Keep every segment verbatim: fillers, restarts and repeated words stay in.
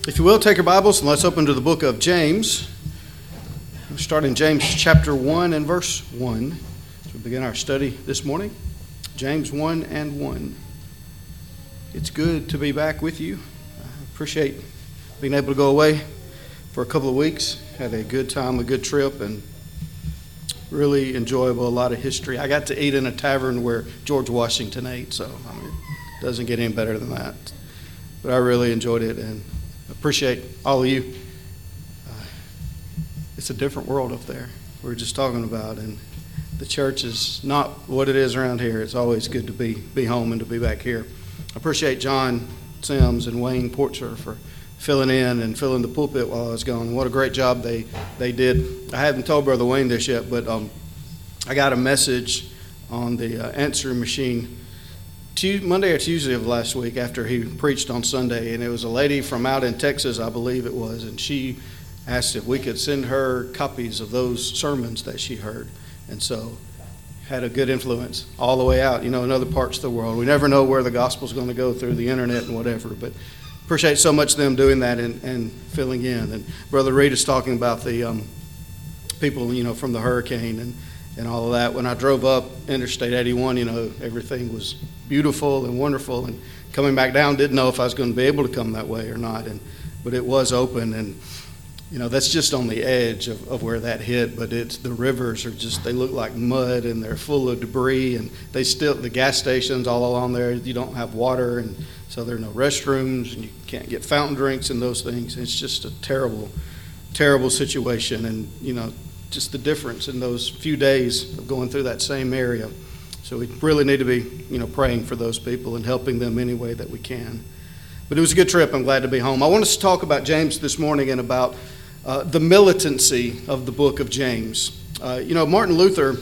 If you will, take your Bibles and let's open to the book of James. We'll start in James chapter one and verse one as we begin our study this morning. James one and one. It's good to be back with you. I appreciate being able to go away for a couple of weeks. Had a good time, a good trip, and really enjoyable, a lot of history. I got to eat in a tavern where George Washington ate, so I mean, it doesn't get any better than that. But I really enjoyed it and appreciate all of you. Uh, it's a different world up there we were just talking about, and the church is not what it is around here. It's always good to be be home and to be back here. I appreciate John Sims and Wayne Porcher for filling in and filling the pulpit while I was gone. And what a great job they, they did. I haven't told Brother Wayne this yet, but um, I got a message on the uh, answering machine Monday or Tuesday of last week after he preached on Sunday, and it was a lady from out in Texas, I believe it was, and she asked if we could send her copies of those sermons that she heard, and so had a good influence all the way out, you know, in other parts of the world. We never know where the gospel's going to go through the internet and whatever, but appreciate so much them doing that and, and filling in. And Brother Reed is talking about the um, people, you know, from the hurricane and and all of that. When I drove up Interstate eighty-one, you know, everything was beautiful and wonderful, and coming back down, didn't know if I was going to be able to come that way or not, and but it was open, and you know, that's just on the edge of, of where that hit, but it's the rivers are just, they look like mud, and they're full of debris, and they still, the gas stations all along there, you don't have water, and so there are no restrooms, and you can't get fountain drinks and those things. It's just a terrible, terrible situation, and you know, just the difference in those few days of going through that same area. So we really need to be, you know, praying for those people and helping them any way that we can. But it was a good trip. I'm glad to be home. I want us to talk about James this morning and about uh, the militancy of the book of James. Uh, you know, Martin Luther,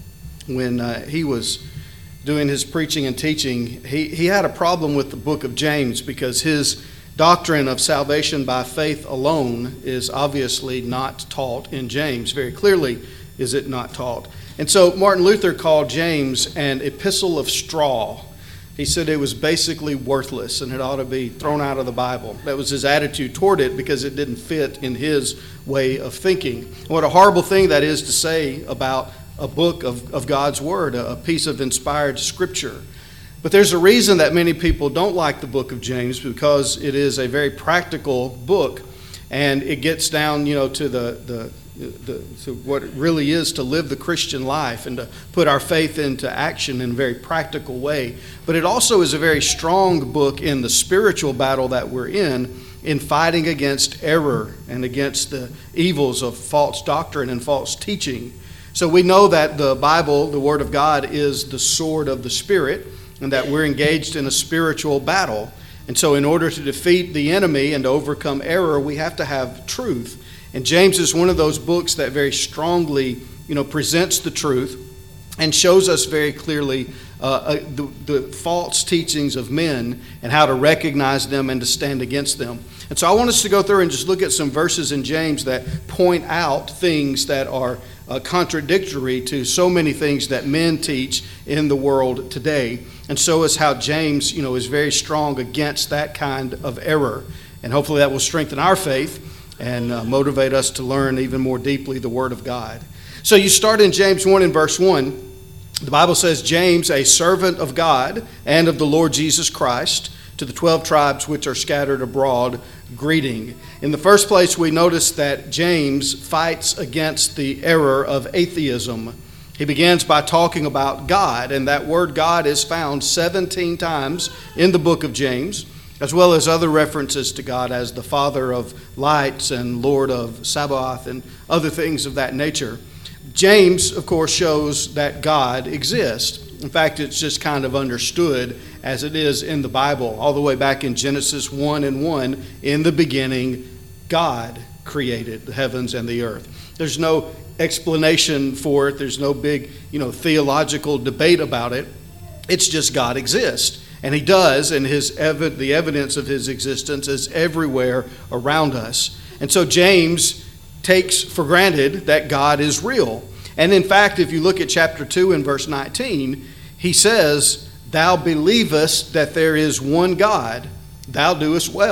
when uh, he was doing his preaching and teaching, he, he had a problem with the book of James because his doctrine of salvation by faith alone is obviously not taught in James. Very clearly is it not taught. And so Martin Luther called James an epistle of straw. He said it was basically worthless and it ought to be thrown out of the Bible. That was his attitude toward it because it didn't fit in his way of thinking. What a horrible thing that is to say about a book of, of God's Word, a piece of inspired Scripture. But there's a reason that many people don't like the book of James, because it is a very practical book, and it gets down, you know, to the, the, the to what it really is to live the Christian life and to put our faith into action in a very practical way. But it also is a very strong book in the spiritual battle that we're in, in fighting against error and against the evils of false doctrine and false teaching. So we know that the Bible, the Word of God, is the sword of the Spirit, and that we're engaged in a spiritual battle. And so in order to defeat the enemy and to overcome error, we have to have truth. And James is one of those books that very strongly, you know, presents the truth and shows us very clearly uh, uh, the, the false teachings of men and how to recognize them and to stand against them. And so I want us to go through and just look at some verses in James that point out things that are uh, contradictory to so many things that men teach in the world today. And so is how James, you know, is very strong against that kind of error. And hopefully that will strengthen our faith and uh, motivate us to learn even more deeply the Word of God. So you start in James one and verse one. The Bible says, James, a servant of God and of the Lord Jesus Christ, to the twelve tribes which are scattered abroad, greeting. In the first place, we notice that James fights against the error of atheism. He begins by talking about God, and that word God is found seventeen times in the book of James, as well as other references to God as the Father of lights and Lord of Sabaoth and other things of that nature. James, of course, shows that God exists. In fact, it's just kind of understood as it is in the Bible, all the way back in Genesis one and one, in the beginning, God created the heavens and the earth. There's no explanation for it. There's no big, you know, theological debate about it. It's just God exists. And he does, and his ev- the evidence of his existence is everywhere around us. And so James takes for granted that God is real. And in fact, if you look at chapter two and verse nineteen, he says, "Thou believest that there is one God, thou doest well.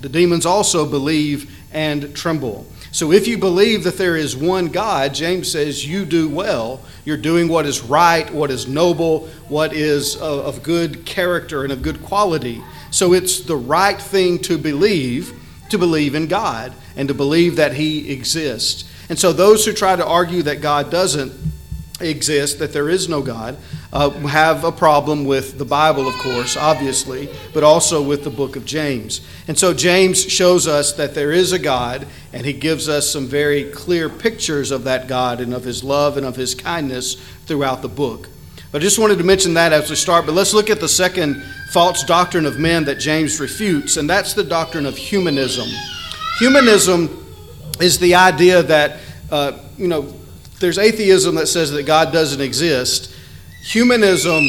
The demons also believe and tremble. So if you believe that there is one God, James says you do well. You're doing what is right, what is noble, what is of good character and of good quality. So it's the right thing to believe, to believe in God and to believe that He exists. And so those who try to argue that God doesn't exist, that there is no God, uh, have a problem with the Bible, of course, obviously, but also with the book of James. And so James shows us that there is a God, and he gives us some very clear pictures of that God and of His love and of His kindness throughout the book. But I just wanted to mention that as we start, but let's look at the second false doctrine of men that James refutes, and that's the doctrine of humanism. Humanism is the idea that, uh, you know, there's atheism that says that God doesn't exist. Humanism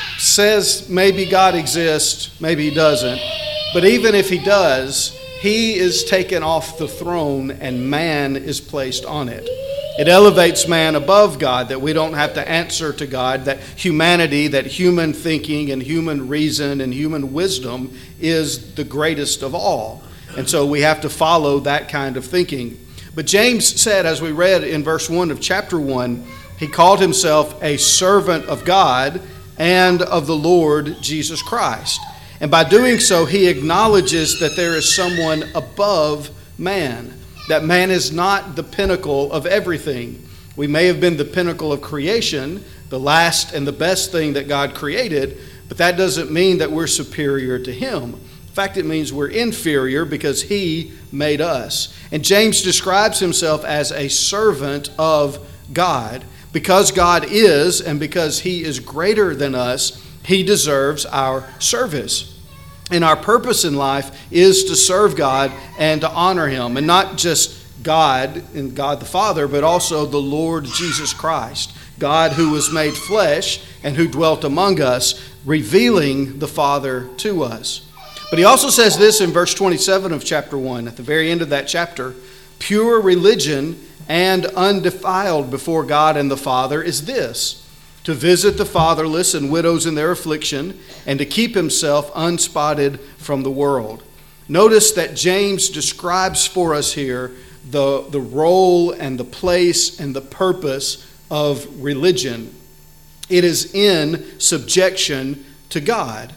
says maybe God exists, maybe He doesn't. But even if He does, He is taken off the throne and man is placed on it. It elevates man above God, that we don't have to answer to God, that humanity, that human thinking and human reason and human wisdom is the greatest of all. And so we have to follow that kind of thinking. But James said, as we read in verse one of chapter one, he called himself a servant of God and of the Lord Jesus Christ. And by doing so, he acknowledges that there is someone above man, that man is not the pinnacle of everything. We may have been the pinnacle of creation, the last and the best thing that God created, but that doesn't mean that we're superior to Him. In fact, it means we're inferior because He made us. And James describes himself as a servant of God. Because God is, and because He is greater than us, He deserves our service. And our purpose in life is to serve God and to honor Him. And not just God and God the Father, but also the Lord Jesus Christ. God who was made flesh and who dwelt among us, revealing the Father to us. But he also says this in verse twenty-seven of chapter one, at the very end of that chapter, pure religion and undefiled before God and the Father is this, to visit the fatherless and widows in their affliction, and to keep himself unspotted from the world. Notice that James describes for us here the, the role and the place and the purpose of religion. It is in subjection to God.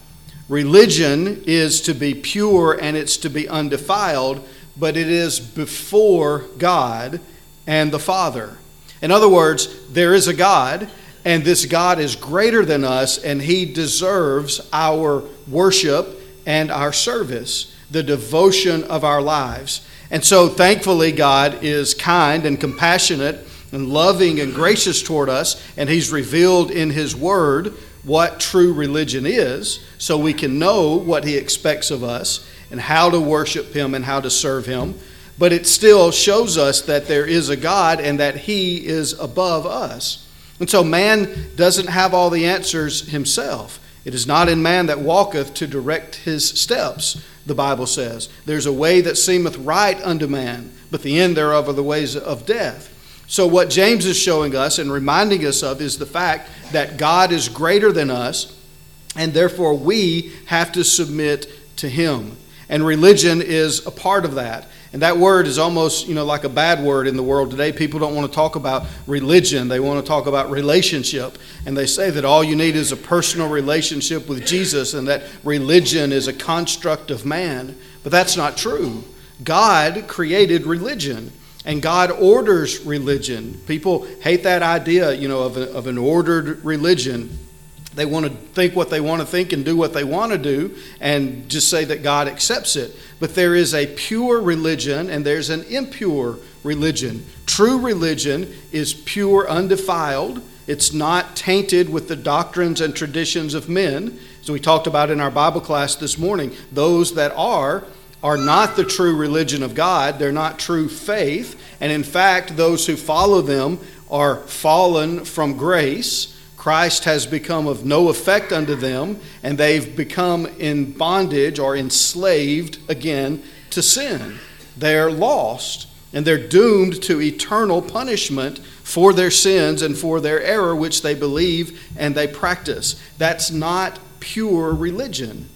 Religion is to be pure and it's to be undefiled, but it is before God and the Father. In other words, there is a God, and this God is greater than us, and He deserves our worship and our service, the devotion of our lives. And so thankfully God is kind and compassionate and loving and gracious toward us, and He's revealed in His Word what true religion is, so we can know what He expects of us and how to worship Him and how to serve Him. But it still shows us that there is a God and that He is above us. And so man doesn't have all the answers himself. It is not in man that walketh to direct his steps, the Bible says. There's a way that seemeth right unto man, but the end thereof are the ways of death. So what James is showing us and reminding us of is the fact that God is greater than us, and therefore we have to submit to Him. And religion is a part of that. And that word is almost, you know, like a bad word in the world today. People don't want to talk about religion. They want to talk about relationship. And they say that all you need is a personal relationship with Jesus and that religion is a construct of man. But that's not true. God created religion. And God orders religion. People hate that idea, you know, of, a, of an ordered religion. They want to think what they want to think and do what they want to do and just say that God accepts it. But there is a pure religion and there's an impure religion. True religion is pure, undefiled. It's not tainted with the doctrines and traditions of men. As we talked about in our Bible class this morning, those that are are not the true religion of God. They're not true faith. And in fact, those who follow them are fallen from grace. Christ has become of no effect unto them, and they've become in bondage or enslaved again to sin. They're lost, and they're doomed to eternal punishment for their sins and for their error, which they believe and they practice. That's not pure religion.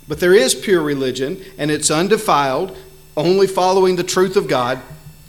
But there is pure religion, and it's undefiled, only following the truth of God.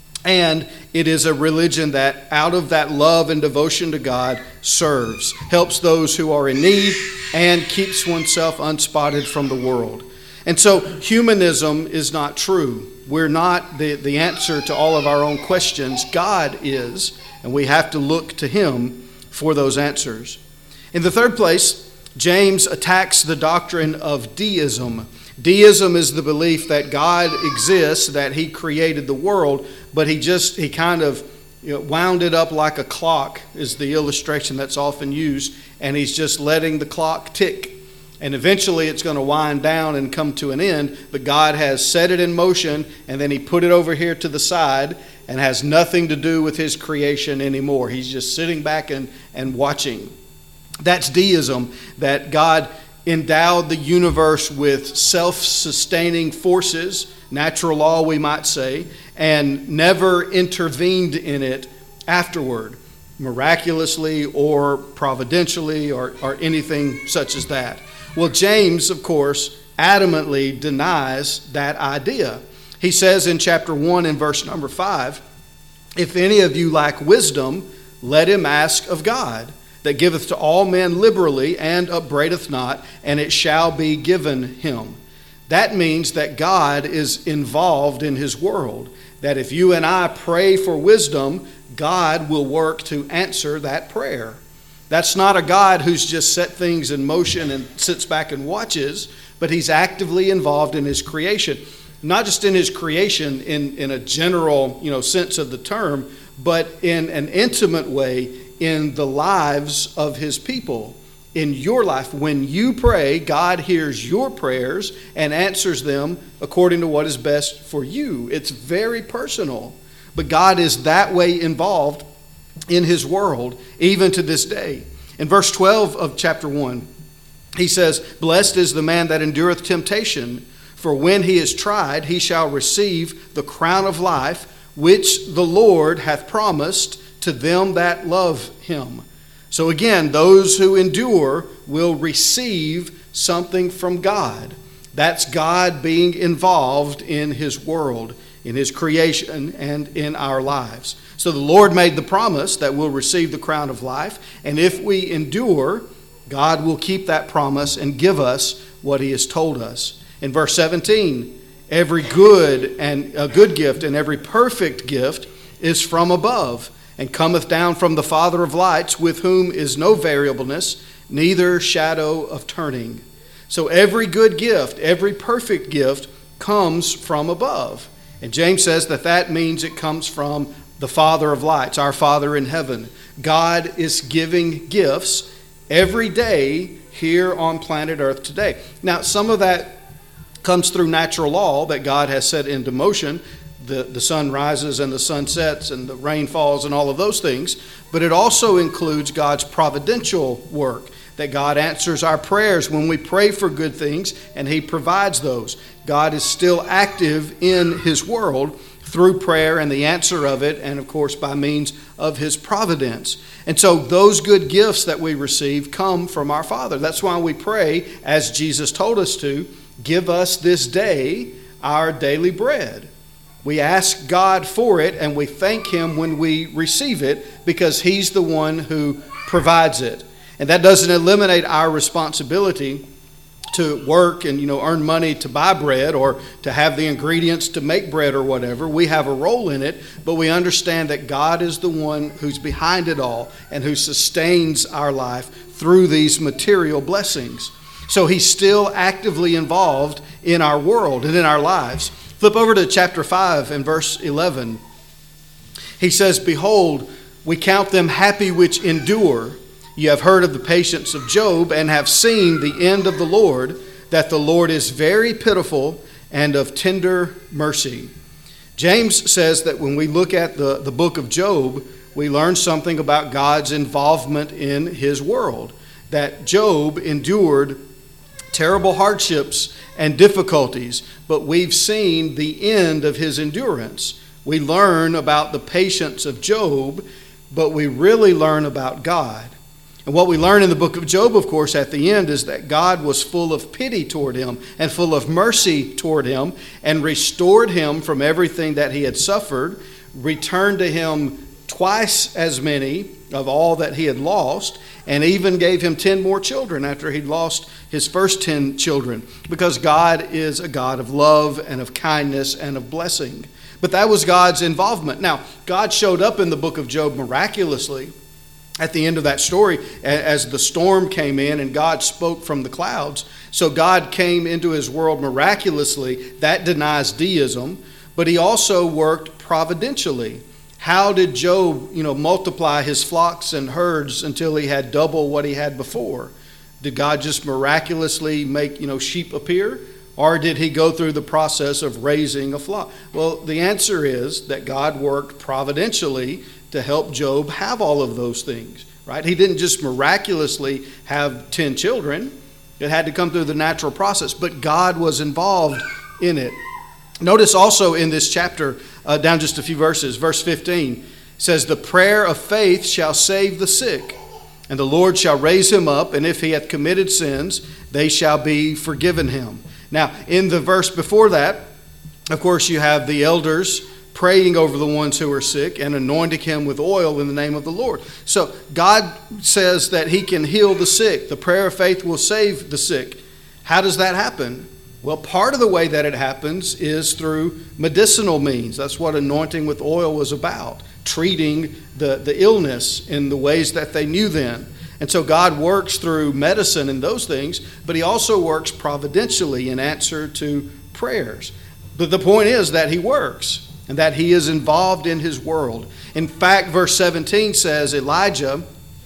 And it is a religion that, out of that love and devotion to God, serves, helps those who are in need, and keeps oneself unspotted from the world. And so humanism is not true. We're not the, the answer to all of our own questions. God is, and we have to look to him for those answers. In the third place, James attacks the doctrine of deism. Deism is the belief that God exists, that he created the world, but he just, he kind of you know, wound it up like a clock is the illustration that's often used, and he's just letting the clock tick. And eventually it's going to wind down and come to an end, but God has set it in motion, and then he put it over here to the side and has nothing to do with his creation anymore. He's just sitting back and, and watching. That's deism, that God endowed the universe with self-sustaining forces, natural law we might say, and never intervened in it afterward, miraculously or providentially or, or anything such as that. Well, James, of course, adamantly denies that idea. He says in chapter one and verse number five, "If any of you lack wisdom, let him ask of God, that giveth to all men liberally and upbraideth not, and it shall be given him." That means that God is involved in his world, that if you and I pray for wisdom, God will work to answer that prayer. That's not a God who's just set things in motion and sits back and watches, but he's actively involved in his creation. Not just in his creation in, in a general you know, sense of the term, but in an intimate way in the lives of his people. In your life, when you pray, God hears your prayers and answers them according to what is best for you. It's very personal. But God is that way involved in his world, even to this day. In verse twelve of chapter one, he says, "Blessed is the man that endureth temptation, for when he is tried, he shall receive the crown of life, which the Lord hath promised to them that love him." So again, those who endure will receive something from God. That's God being involved in his world, in his creation, and in our lives. So the Lord made the promise that we'll receive the crown of life, and if we endure, God will keep that promise and give us what he has told us. In verse seventeen, "Every good and a good gift and every perfect gift is from above, and cometh down from the Father of lights, with whom is no variableness, neither shadow of turning." So every good gift, every perfect gift comes from above. And James says that that means it comes from the Father of lights, our Father in heaven. God is giving gifts every day here on planet Earth today. Now, some of that comes through natural law that God has set into motion. The, the sun rises and the sun sets and the rain falls and all of those things. But it also includes God's providential work, that God answers our prayers when we pray for good things and he provides those. God is still active in his world through prayer and the answer of it, and of course by means of his providence. And so those good gifts that we receive come from our Father. That's why we pray, as Jesus told us to, "Give us this day our daily bread." We ask God for it, and we thank him when we receive it, because he's the one who provides it. And that doesn't eliminate our responsibility to work and you know earn money to buy bread or to have the ingredients to make bread or whatever. We have a role in it, but we understand that God is the one who's behind it all and who sustains our life through these material blessings. So he's still actively involved in our world and in our lives. Flip over to chapter five and verse eleven. He says, "Behold, we count them happy which endure. You have heard of the patience of Job, and have seen the end of the Lord, that the Lord is very pitiful and of tender mercy." James says that when we look at the, the book of Job, we learn something about God's involvement in his world. That Job endured terrible hardships and difficulties, but we've seen the end of his endurance. We learn about the patience of Job, but we really learn about God. And what we learn in the book of Job, of course, at the end is that God was full of pity toward him and full of mercy toward him and restored him from everything that he had suffered, returned to him twice as many of all that he had lost, and even gave him ten more children after he'd lost his first ten children, because God is a God of love and of kindness and of blessing. But that was God's involvement. Now, God showed up in the book of Job miraculously at the end of that story as the storm came in and God spoke from the clouds. So God came into his world miraculously. That denies deism, but he also worked providentially. How did Job, you know, multiply his flocks and herds until he had double what he had before? Did God just miraculously make, you know, sheep appear? Or did he go through the process of raising a flock? Well, the answer is that God worked providentially to help Job have all of those things, right? He didn't just miraculously have ten children. It had to come through the natural process, but God was involved in it. Notice also in this chapter, uh, down just a few verses, verse fifteen says, "The prayer of faith shall save the sick, and the Lord shall raise him up, and if he hath committed sins, they shall be forgiven him." Now, in the verse before that, of course, you have the elders praying over the ones who are sick and anointing him with oil in the name of the Lord. So God says that he can heal the sick. The prayer of faith will save the sick. How does that happen? Well, part of the way that it happens is through medicinal means. That's what anointing with oil was about, treating the, the illness in the ways that they knew then. And so God works through medicine and those things, but he also works providentially in answer to prayers. But the point is that he works and that he is involved in his world. In fact, verse seventeen says Elijah,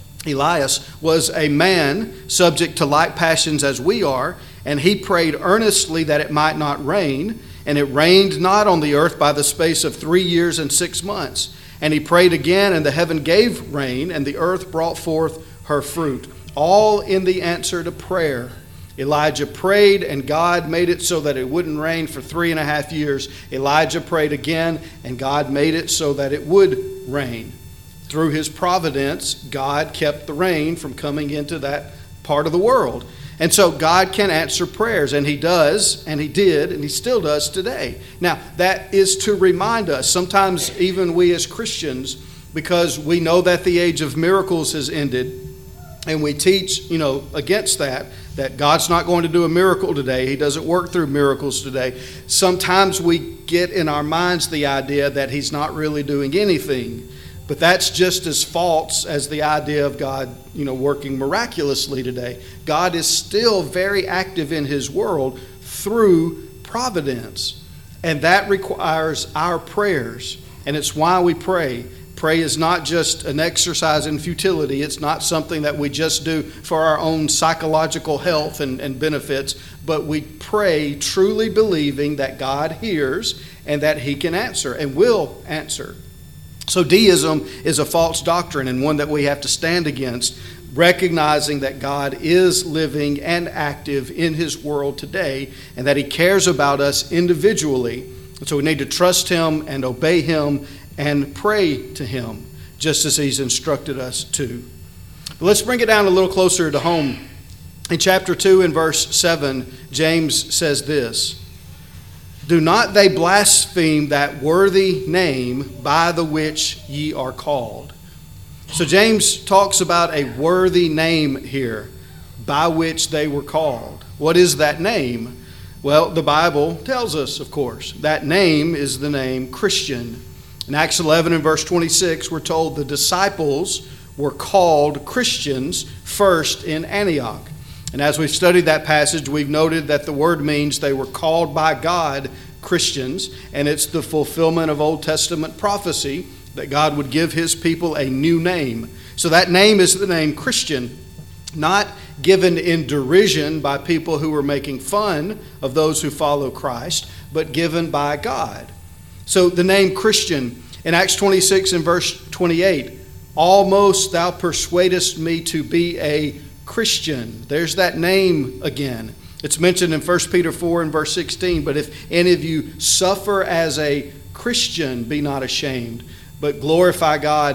Elias, was a man subject to like passions as we are, and he prayed earnestly that it might not rain, and it rained not on the earth by the space of three years and six months. And he prayed again, and the heaven gave rain, and the earth brought forth her fruit. All in the answer to prayer. Elijah prayed, and God made it so that it wouldn't rain for three and a half years. Elijah prayed again, and God made it so that it would rain. Through his providence, God kept the rain from coming into that part of the world. And so God can answer prayers, and he does, and he did, and he still does today. Now, that is to remind us, sometimes even we as Christians, because we know that the age of miracles has ended, and we teach, you know, against that, that God's not going to do a miracle today. He doesn't work through miracles today. Sometimes we get in our minds the idea that he's not really doing anything. But that's just as false as the idea of God, you know, working miraculously today. God is still very active in his world through providence. And that requires our prayers. And it's why we pray. Pray is not just an exercise in futility. It's not something that we just do for our own psychological health and, and benefits. But we pray truly believing that God hears and that he can answer and will answer. So deism is a false doctrine and one that we have to stand against, recognizing that God is living and active in his world today and that he cares about us individually. And so we need to trust him and obey him and pray to him, just as he's instructed us to. But let's bring it down a little closer to home. In chapter two and verse seven, James says this, "Do not they blaspheme that worthy name by the which ye are called." So James talks about a worthy name here, by which they were called. What is that name? Well, the Bible tells us, of course. That name is the name Christian. In Acts eleven and verse twenty-six, we're told the disciples were called Christians first in Antioch. And as we've studied that passage, we've noted that the word means they were called by God Christians, and it's the fulfillment of Old Testament prophecy that God would give his people a new name. So that name is the name Christian, not given in derision by people who were making fun of those who follow Christ, but given by God. So the name Christian, in Acts twenty-six and verse twenty-eight, "Almost thou persuadest me to be a Christian." There's that name again. It's mentioned in First Peter four and verse sixteen, "But if any of you suffer as a Christian, be not ashamed, but glorify God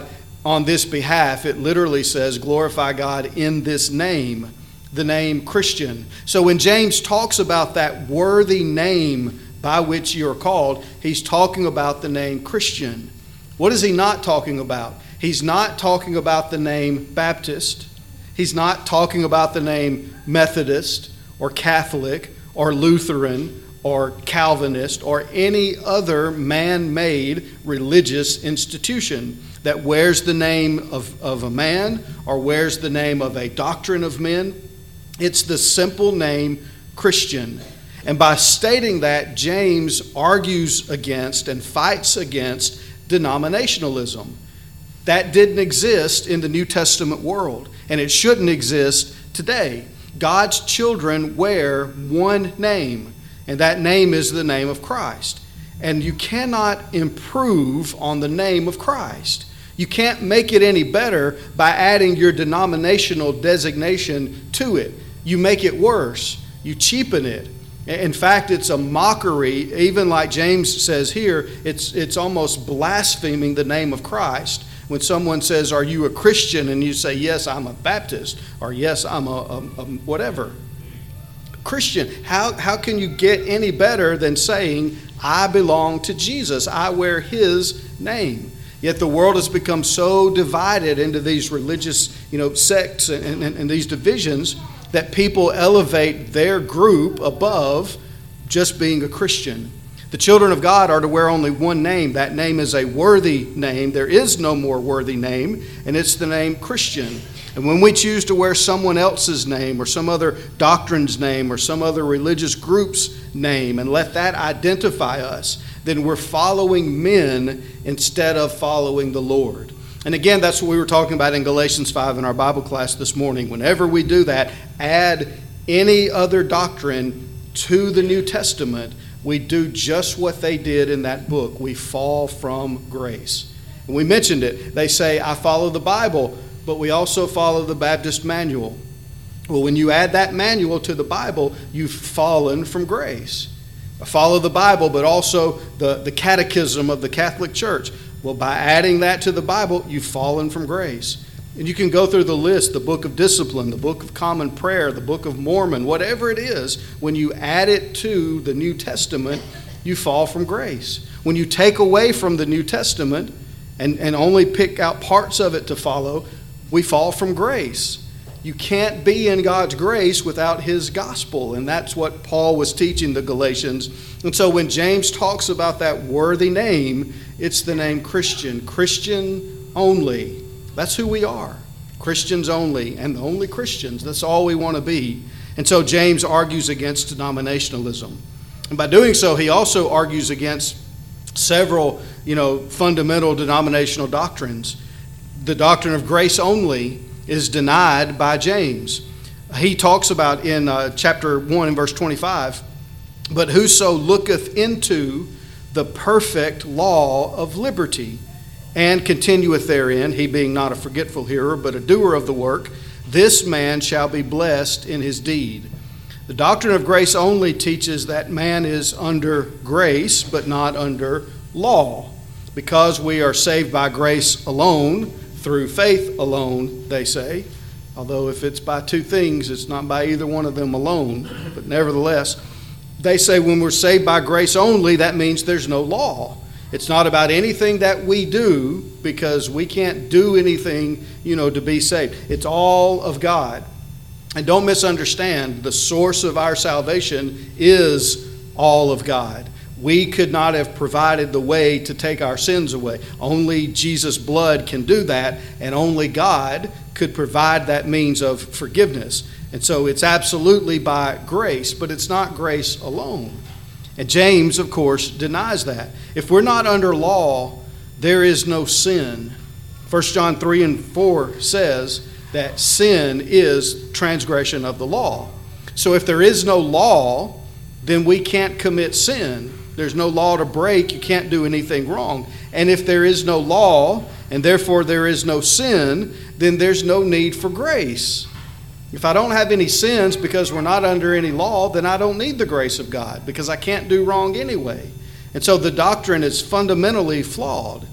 on this behalf. It literally says, glorify God in this name, the name Christian. So when James talks about that worthy name by which you're called, he's talking about the name Christian. What is he not talking about? He's not talking about the name Baptist. He's not talking about the name Methodist or Catholic or Lutheran or Calvinist or any other man-made religious institution that wears the name of, of a man or wears the name of a doctrine of men. It's the simple name Christian. And by stating that, James argues against and fights against denominationalism. That didn't exist in the New Testament world, and it shouldn't exist today. God's children wear one name, and that name is the name of Christ. And you cannot improve on the name of Christ. You can't make it any better by adding your denominational designation to it. You make it worse. You cheapen it. In fact, it's a mockery, even like James says here, it's, it's almost blaspheming the name of Christ. When someone says, are you a Christian? And you say, yes, I'm a Baptist, or yes, I'm a, a, a whatever. Christian, how, how can you get any better than saying, I belong to Jesus, I wear his name? Yet the world has become so divided into these religious, you know, sects and, and, and these divisions that people elevate their group above just being a Christian. The children of God are to wear only one name. That name is a worthy name. There is no more worthy name, and it's the name Christian. And when we choose to wear someone else's name or some other doctrine's name or some other religious group's name and let that identify us, then we're following men instead of following the Lord. And again, that's what we were talking about in Galatians five in our Bible class this morning. Whenever we do that, add any other doctrine to the New Testament, we do just what they did in that book. We fall from grace. And we mentioned it. They say, I follow the Bible, but we also follow the Baptist manual. Well, when you add that manual to the Bible, you've fallen from grace. I follow the Bible, but also the, the catechism of the Catholic Church. Well, by adding that to the Bible, you've fallen from grace. And you can go through the list, the Book of Discipline, the Book of Common Prayer, the Book of Mormon, whatever it is, when you add it to the New Testament, you fall from grace. When you take away from the New Testament and, and only pick out parts of it to follow, we fall from grace. You can't be in God's grace without his gospel, and that's what Paul was teaching the Galatians. And so when James talks about that worthy name, it's the name Christian, Christian only. That's who we are, Christians only, and the only Christians. That's all we want to be. And so James argues against denominationalism. And by doing so, he also argues against several, you know, fundamental denominational doctrines. The doctrine of grace only is denied by James. He talks about in uh, chapter one and verse twenty-five, but whoso looketh into the perfect law of liberty, and continueth therein, he being not a forgetful hearer, but a doer of the work, this man shall be blessed in his deed. The doctrine of grace only teaches that man is under grace, but not under law. Because we are saved by grace alone, through faith alone, they say. Although if it's by two things, it's not by either one of them alone. But nevertheless, they say when we're saved by grace only, that means there's no law. It's not about anything that we do, because we can't do anything, you know, to be saved. It's all of God. And don't misunderstand, the source of our salvation is all of God. We could not have provided the way to take our sins away. Only Jesus' blood can do that, and only God could provide that means of forgiveness. And so it's absolutely by grace, but it's not grace alone. And James, of course, denies that. If we're not under law, there is no sin. First John three and four says that sin is transgression of the law. So if there is no law, then we can't commit sin. There's no law to break. You can't do anything wrong. And if there is no law, and therefore there is no sin, then there's no need for grace. If I don't have any sins because we're not under any law, then I don't need the grace of God, because I can't do wrong anyway. And so the doctrine is fundamentally flawed.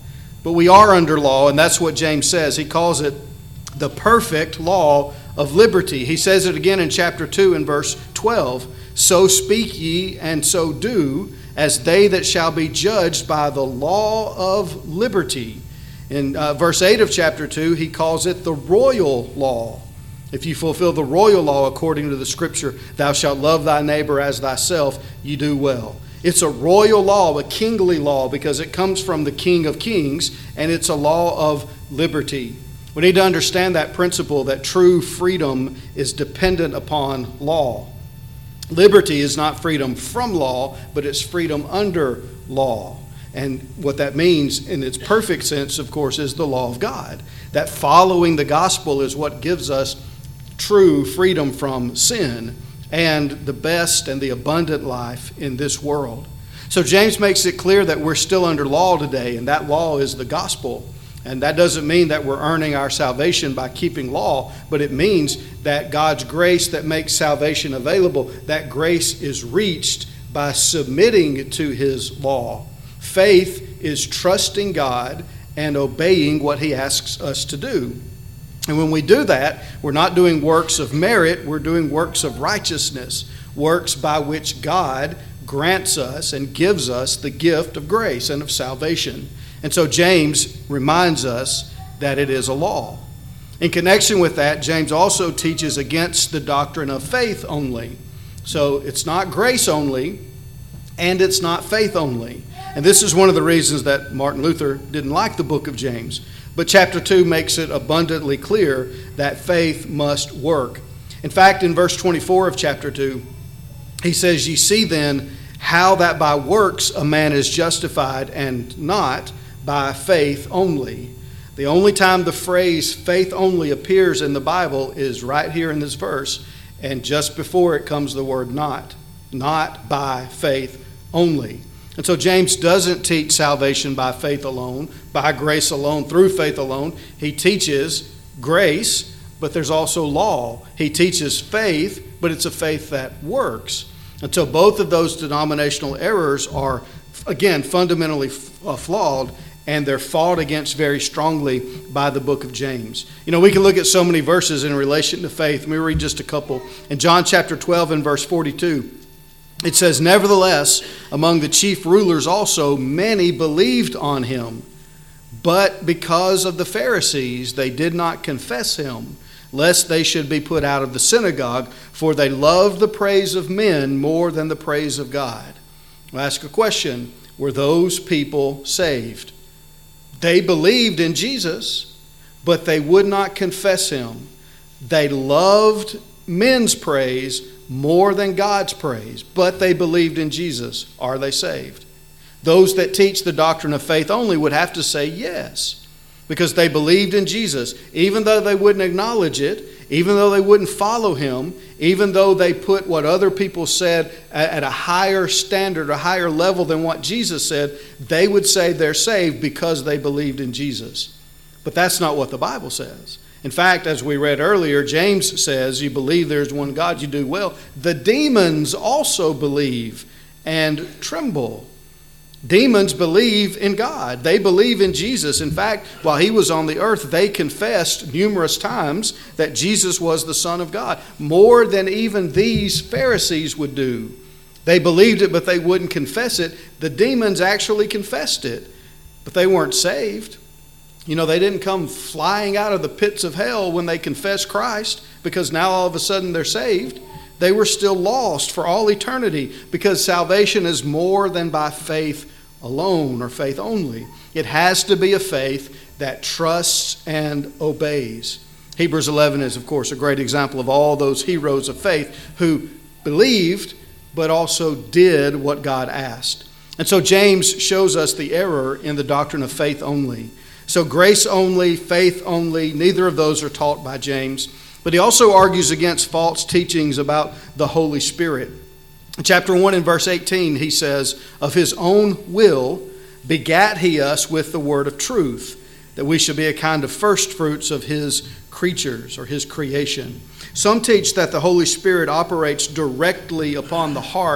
but we are under law, and that's what James says. He calls it the perfect law of liberty. He says it again in chapter two in verse twelve. So speak ye, and so do, as they that shall be judged by the law of liberty. In uh, verse eight of chapter two, he calls it the royal law. If you fulfill the royal law according to the scripture, thou shalt love thy neighbor as thyself, you do well. It's a royal law, a kingly law, because it comes from the King of Kings, and it's a law of liberty. We need to understand that principle that true freedom is dependent upon law. Liberty is not freedom from law, but it's freedom under law. And what that means in its perfect sense, of course, is the law of God. That following the gospel is what gives us true freedom from sin and the best and the abundant life in this world. So James makes it clear that we're still under law today, and that law is the gospel. And that doesn't mean that we're earning our salvation by keeping law, but it means that God's grace that makes salvation available, that grace is reached by submitting to his law. Faith is trusting God and obeying what he asks us to do. And when we do that, we're not doing works of merit, we're doing works of righteousness, works by which God grants us and gives us the gift of grace and of salvation. And so James reminds us that it is a law. In connection with that, James also teaches against the doctrine of faith only. So it's not grace only, and it's not faith only. And this is one of the reasons that Martin Luther didn't like the book of James. But chapter two makes it abundantly clear that faith must work. In fact, in verse twenty-four of chapter two, he says, Ye see then how that by works a man is justified, and not by faith only. The only time the phrase faith only appears in the Bible is right here in this verse, and just before it comes the word not. Not by faith only. And so James doesn't teach salvation by faith alone, by grace alone, through faith alone. He teaches grace, but there's also law. He teaches faith, but it's a faith that works. And so both of those denominational errors are, again, fundamentally flawed, and they're fought against very strongly by the book of James. You know, we can look at so many verses in relation to faith. Let me read just a couple. In John chapter twelve and verse forty-two, it says, Nevertheless, among the chief rulers also many believed on him, but because of the Pharisees they did not confess him, lest they should be put out of the synagogue, for they loved the praise of men more than the praise of God. I'll ask a question. Were those people saved? They believed in Jesus, but they would not confess him. They loved men's praise more than God's praise, but they believed in Jesus. Are they saved? Those that teach the doctrine of faith only would have to say yes, because they believed in Jesus, even though they wouldn't acknowledge it, even though they wouldn't follow him, even though they put what other people said at a higher standard, a higher level than what Jesus said, they would say they're saved because they believed in Jesus. But that's not what the Bible says. In fact, as we read earlier, James says, you believe there's one God, you do well. The demons also believe and tremble. Demons believe in God. They believe in Jesus. In fact, while he was on the earth, they confessed numerous times that Jesus was the Son of God, more than even these Pharisees would do. They believed it, but they wouldn't confess it. The demons actually confessed it, but they weren't saved. You know, they didn't come flying out of the pits of hell when they confessed Christ, because now all of a sudden they're saved. They were still lost for all eternity, because salvation is more than by faith alone or faith only. It has to be a faith that trusts and obeys. Hebrews eleven is, of course, a great example of all those heroes of faith who believed but also did what God asked. And so James shows us the error in the doctrine of faith only. So grace only, faith only, neither of those are taught by James. But he also argues against false teachings about the Holy Spirit. In chapter one and verse eighteen, he says, Of his own will begat he us with the word of truth, that we should be a kind of first fruits of his creatures or his creation. Some teach that the Holy Spirit operates directly upon the heart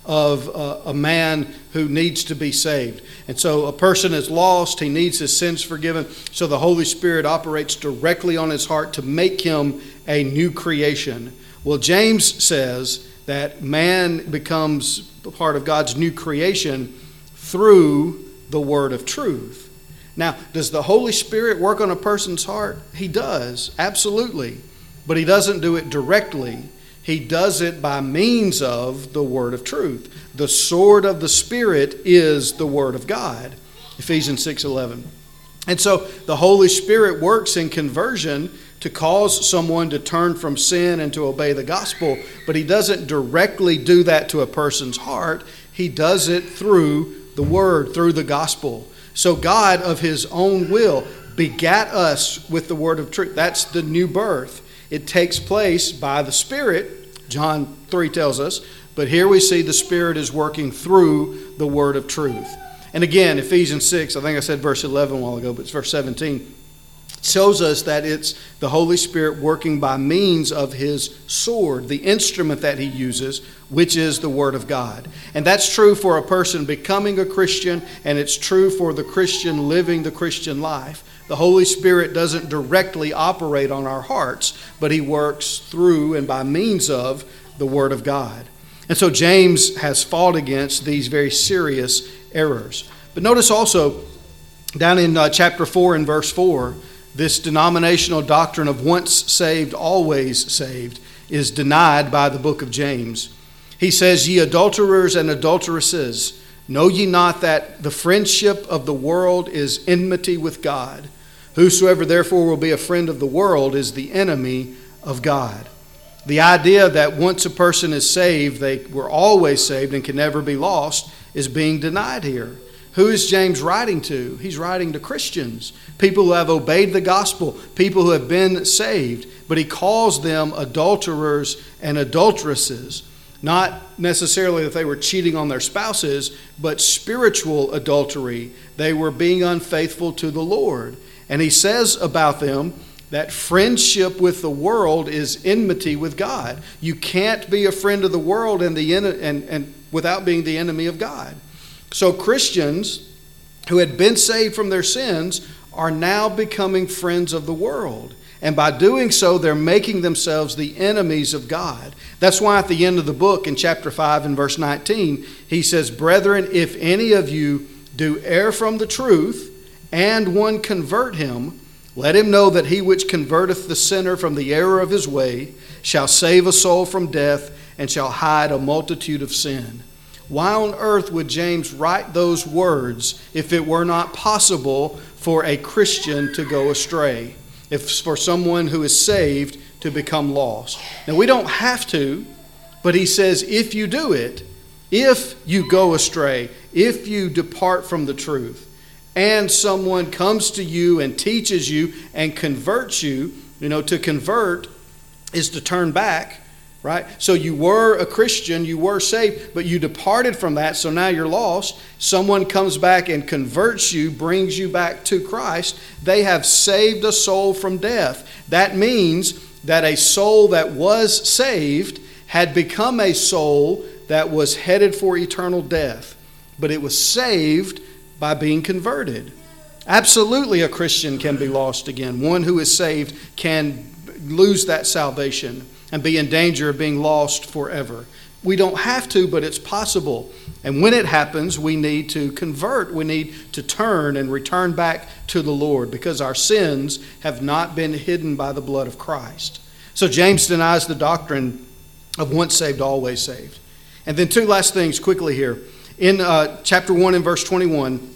of uh, a man who needs to be saved. And so a person is lost, he needs his sins forgiven, so the Holy Spirit operates directly on his heart to make him a new creation. Well, James says that man becomes part of God's new creation through the word of truth. Now, does the Holy Spirit work on a person's heart? He does, absolutely. But he doesn't do it directly. He does it by means of the word of truth. The sword of the Spirit is the word of God. Ephesians six eleven. And so the Holy Spirit works in conversion to cause someone to turn from sin and to obey the gospel, but he doesn't directly do that to a person's heart. He does it through the word, through the gospel. So God, of his own will, begat us with the word of truth. That's the new birth. It takes place by the Spirit, John three tells us, but here we see the Spirit is working through the word of truth. And again, Ephesians six, I think I said verse eleven a while ago, but it's verse seventeen, shows us that it's the Holy Spirit working by means of his sword, the instrument that he uses, which is the Word of God. And that's true for a person becoming a Christian, and it's true for the Christian living the Christian life. The Holy Spirit doesn't directly operate on our hearts, but he works through and by means of the Word of God. And so James has fought against these very serious errors. But notice also, down in uh, chapter four and verse four, this denominational doctrine of once saved, always saved is denied by the book of James. He says, "Ye adulterers and adulteresses, know ye not that the friendship of the world is enmity with God? Whosoever therefore will be a friend of the world is the enemy of God." The idea that once a person is saved, they were always saved and can never be lost is being denied here. Who is James writing to? He's writing to Christians, people who have obeyed the gospel, people who have been saved, but he calls them adulterers and adulteresses. Not necessarily that they were cheating on their spouses, but spiritual adultery. They were being unfaithful to the Lord. And he says about them that friendship with the world is enmity with God. You can't be a friend of the world and, the, and, and without being the enemy of God. So Christians who had been saved from their sins are now becoming friends of the world. And by doing so, they're making themselves the enemies of God. That's why at the end of the book, in chapter five and verse nineteen, he says, "Brethren, if any of you do err from the truth, and one convert him, let him know that he which converteth the sinner from the error of his way shall save a soul from death, and shall hide a multitude of sin." Why on earth would James write those words if it were not possible for a Christian to go astray? If for someone who is saved to become lost? Now, we don't have to, but he says if you do it, if you go astray, if you depart from the truth, and someone comes to you and teaches you and converts you, you know, to convert is to turn back, right? So you were a Christian, you were saved, but you departed from that, so now you're lost. Someone comes back and converts you, brings you back to Christ. They have saved a soul from death. That means that a soul that was saved had become a soul that was headed for eternal death, but it was saved by being converted. Absolutely, a Christian can be lost again. One who is saved can lose that salvation and be in danger of being lost forever. We don't have to, but it's possible. And when it happens, we need to convert. We need to turn and return back to the Lord because our sins have not been hidden by the blood of Christ. So James denies the doctrine of once saved, always saved. And then two last things quickly here. In uh, chapter one and verse twenty-one,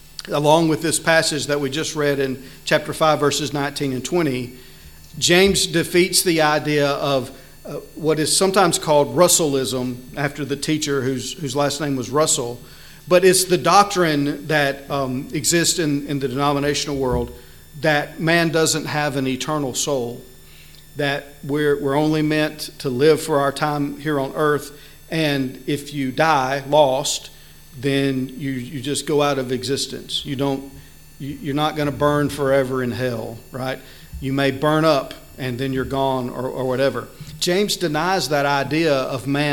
along with this passage that we just read in chapter five, verses nineteen and twenty, James defeats the idea of uh, what is sometimes called Russellism, after the teacher whose, whose last name was Russell. But it's the doctrine that um, exists in, in the denominational world that man doesn't have an eternal soul, that we're, we're only meant to live for our time here on earth, and if you die lost, then you, you just go out of existence. You don't, you, you're not going to burn forever in hell, right? You may burn up and then you're gone or, or whatever. James denies that idea of man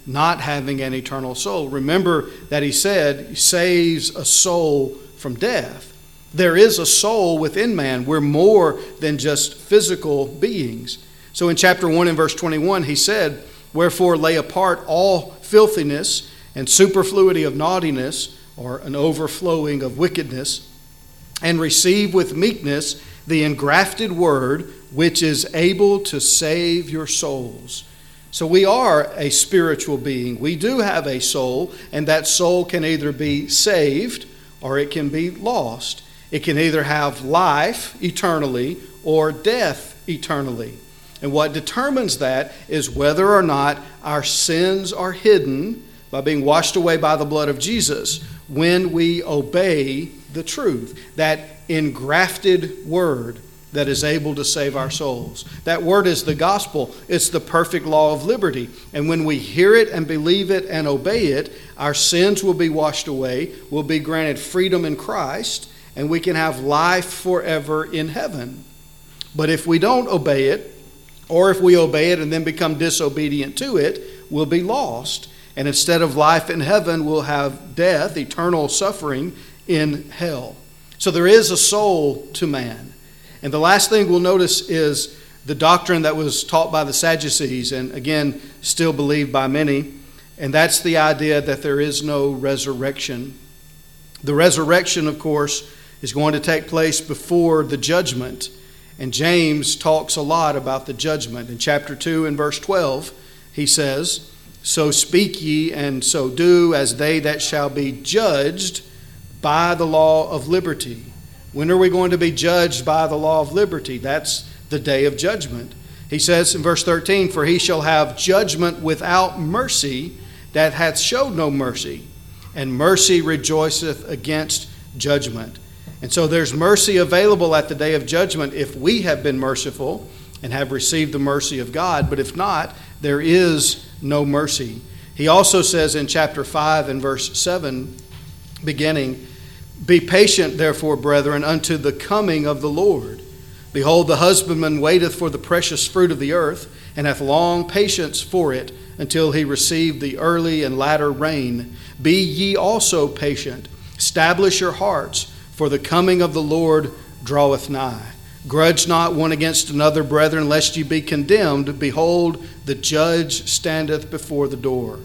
not having an eternal soul. Remember that he said he saves a soul from death. There is a soul within man. We're more than just physical beings. So in chapter one and verse twenty-one, he said, "Wherefore lay apart all filthiness and superfluity of naughtiness," or an overflowing of wickedness, "and receive with meekness the engrafted word, which is able to save your souls." So we are a spiritual being. We do have a soul, and that soul can either be saved or it can be lost. It can either have life eternally or death eternally. And what determines that is whether or not our sins are hidden by being washed away by the blood of Jesus when we obey the truth, that engrafted word that is able to save our souls. That word is the gospel. It's the perfect law of liberty. And when we hear it and believe it and obey it, our sins will be washed away, we'll be granted freedom in Christ, and we can have life forever in heaven. But if we don't obey it, or if we obey it and then become disobedient to it, we'll be lost. And instead of life in heaven, we'll have death, eternal suffering in hell. So there is a soul to man. And the last thing we'll notice is the doctrine that was taught by the Sadducees, and again, still believed by many, and that's the idea that there is no resurrection. The resurrection, of course, is going to take place before the judgment. And James talks a lot about the judgment. In chapter two and verse twelve, he says, "So speak ye and so do as they that shall be judged by the law of liberty." When are we going to be judged by the law of liberty? That's the day of judgment. He says in verse thirteen, "For he shall have judgment without mercy that hath showed no mercy, and mercy rejoiceth against judgment." And so there's mercy available at the day of judgment if we have been merciful and have received the mercy of God. But if not, there is no mercy. He also says in chapter five and verse seven, beginning, "Be patient, therefore, brethren, unto the coming of the Lord. Behold, the husbandman waiteth for the precious fruit of the earth, and hath long patience for it, until he receive the early and latter rain. Be ye also patient. Establish your hearts, for the coming of the Lord draweth nigh. Grudge not one against another, brethren, lest ye be condemned. Behold, the judge standeth before the door."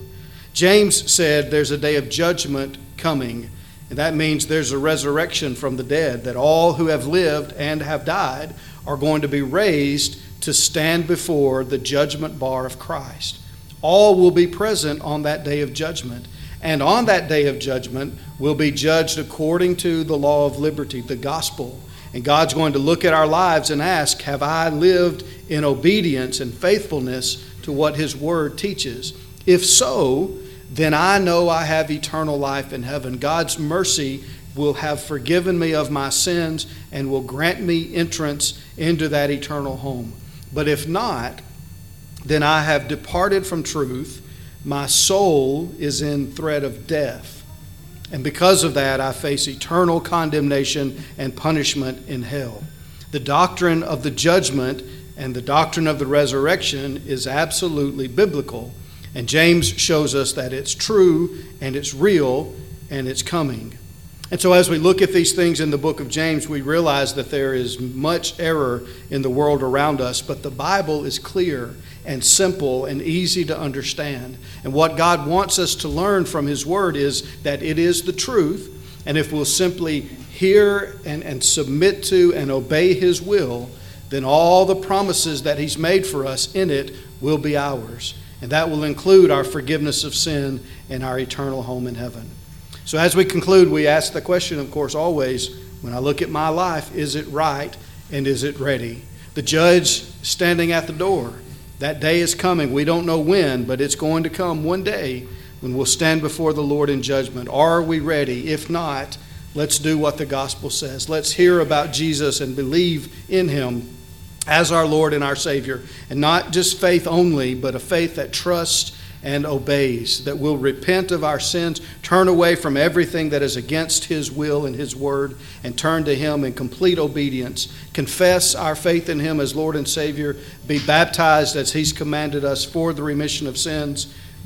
James said there's a day of judgment coming. And that means there's a resurrection from the dead, that all who have lived and have died are going to be raised to stand before the judgment bar of Christ. All will be present on that day of judgment. And on that day of judgment will be judged according to the law of liberty, the gospel. And God's going to look at our lives and ask, have I lived in obedience and faithfulness to what his word teaches? If so, then I know I have eternal life in heaven. God's mercy will have forgiven me of my sins and will grant me entrance into that eternal home. But if not, then I have departed from truth. My soul is in threat of death. And because of that, I face eternal condemnation and punishment in hell. The doctrine of the judgment and the doctrine of the resurrection is absolutely biblical. And James shows us that it's true and it's real and it's coming. And so as we look at these things in the book of James, we realize that there is much error in the world around us, but the Bible is clear and simple and easy to understand. And what God wants us to learn from his word is that it is the truth, and if we'll simply hear and, and submit to and obey his will, then all the promises that he's made for us in it will be ours. And that will include our forgiveness of sin and our eternal home in heaven. So as we conclude, we ask the question, of course, always, when I look at my life, is it right and is it ready? The judge standing at the door. That day is coming. We don't know when, but it's going to come one day when we'll stand before the Lord in judgment. Are we ready? If not, let's do what the gospel says. Let's hear about Jesus and believe in him as our Lord and our Savior. And not just faith only, but a faith that trusts and obeys, that will repent of our sins, turn away from everything that is against his will and his word, and turn to him in complete obedience. Confess our faith in him as Lord and Savior. Be baptized as he's commanded us for the remission of sins.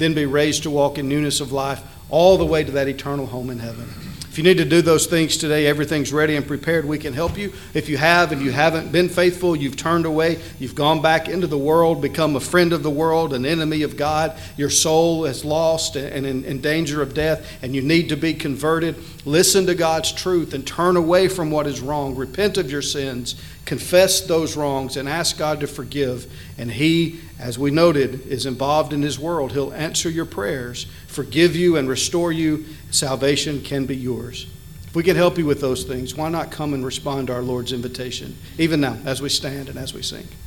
then be raised to walk in newness of life all the way to that eternal home in heaven. If you need to do those things today, everything's ready and prepared. We can help you. If you have and you haven't been faithful, you've turned away, you've gone back into the world, become a friend of the world, an enemy of God, your soul is lost and in, in danger of death, and you need to be converted, listen to God's truth and turn away from what is wrong. Repent of your sins, confess those wrongs, and ask God to forgive. And He, as we noted, is involved in His world. He'll answer your prayers, forgive you, and restore you. Salvation can be yours. If we can help you with those things, why not come and respond to our Lord's invitation, even now as we stand and as we sing.